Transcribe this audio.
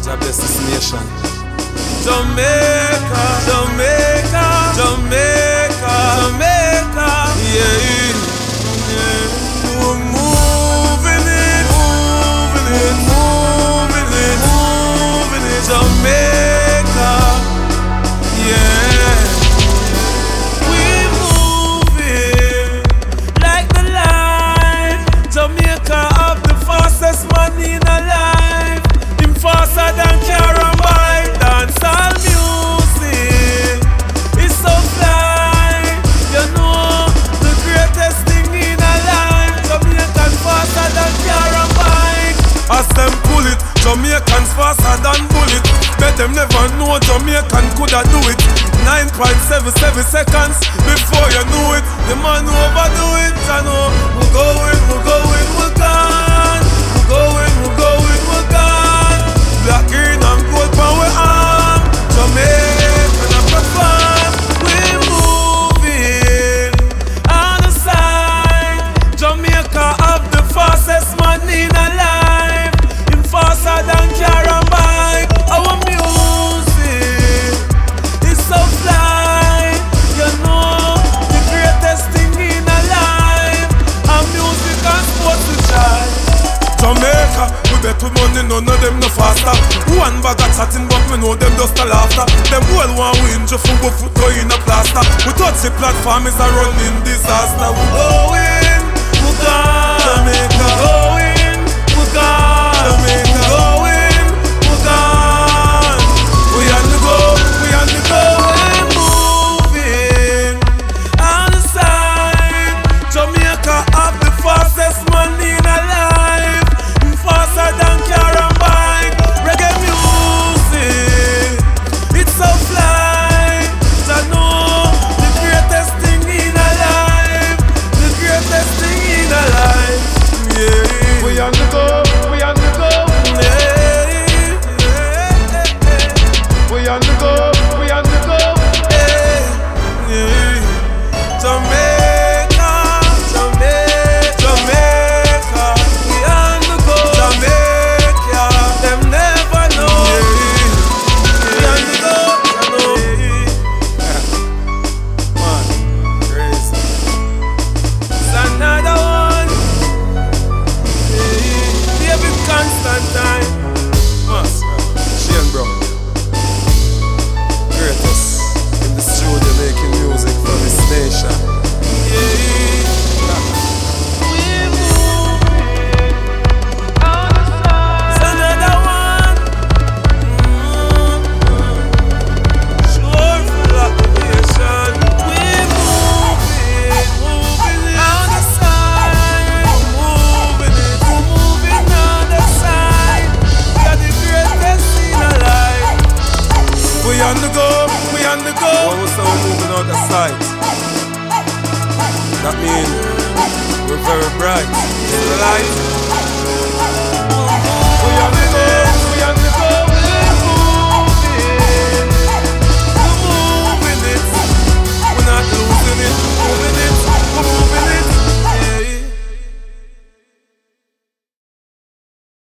God bless this nation. Jamaica, Jamaica, Jamaica, Jamaica, yeah, yeah. We're moving it, moving it, moving it, moving it, Jamaica, yeah. We're moving like the line. Jamaica have the fastest man in a life. Him faster than Carabine. Dancehall music is so fly. You know the greatest thing in a life. Jamaican faster than Carabine. As them pull it, Jamaicans faster than bullet. Bet them never know Jamaican coulda do it. 9.77 seconds before you knew it. The man who overdo it, I know. We're going, we're going, we're gone. We're going, we're going, we're gone. Black, green and gold power arm. Jamaican a perform. We're moving on the side. Jamaica have the fastest man in a life. Him faster than Carabine. Our music is so fly. You know the greatest thing in a life. Our music and sports to try. Jamaica, we bet with money, none of them no faster. One bag of chatting, but me know them just a laughter. Them well want win, just for foot go in a plaster. We touch the platform is a running disaster. We going, we gone. Jamaica, going, we gone. Jamaica, going, we gone. We on the go, we on the go. We're moving on the side. Jamaica have the fastest man in a life. Faster than Carabine. Reggae music, it's so fly. I know the greatest thing in a life. The greatest thing in a life. Yeah. We on the go, we on the go. Yeah, yeah, yeah. We on the go, we on the go. Yeah, yeah. Jamaica, Jamaica, Jamaica. We on the go. Jamaica, them never know. We on the go, you know. Man, crazy. It's another one. David Constantine. Shane Brown. Greatest in the studio making music for this nation. Yeah. We're moving on the side. It's another one. Sure full of nation. We're moving, moving on the side. We're moving on the side. We are the greatest in our life. We on the go, we on the go. When we say we're moving on the side, that means we're very bright. It's the light. We on the go.